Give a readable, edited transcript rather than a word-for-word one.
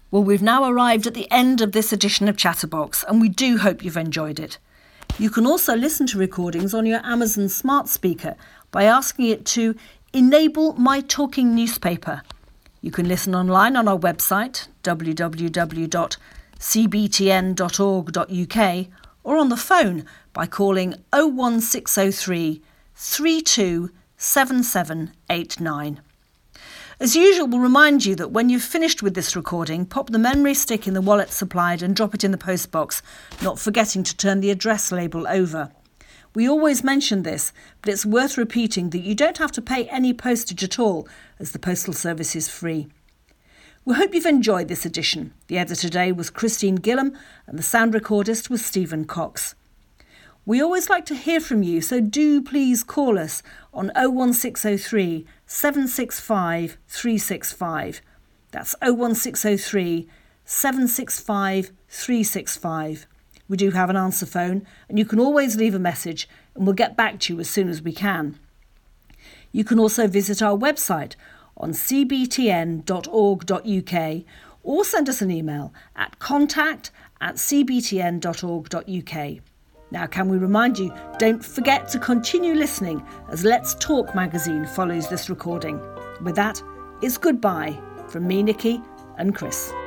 Well, we've now arrived at the end of this edition of Chatterbox, and we do hope you've enjoyed it. You can also listen to recordings on your Amazon smart speaker by asking it to enable My Talking Newspaper. You can listen online on our website, www.cbtn.org.uk, or on the phone by calling 01603 32 7789. As usual, we'll remind you that when you've finished with this recording, pop the memory stick in the wallet supplied and drop it in the postbox, not forgetting to turn the address label over. We always mention this, but it's worth repeating that you don't have to pay any postage at all, as the postal service is free. We hope you've enjoyed this edition. The editor today was Christine Gillam and the sound recordist was Stephen Cox. We always like to hear from you, so do please call us on 01603 765 365. That's 01603 765 365. We do have an answer phone, and you can always leave a message and we'll get back to you as soon as we can. You can also visit our website on cbtn.org.uk or send us an email at contact@cbtn.org.uk. Now, can we remind you, don't forget to continue listening as Let's Talk magazine follows this recording. With that, it's goodbye from me, Nikki, and Chris.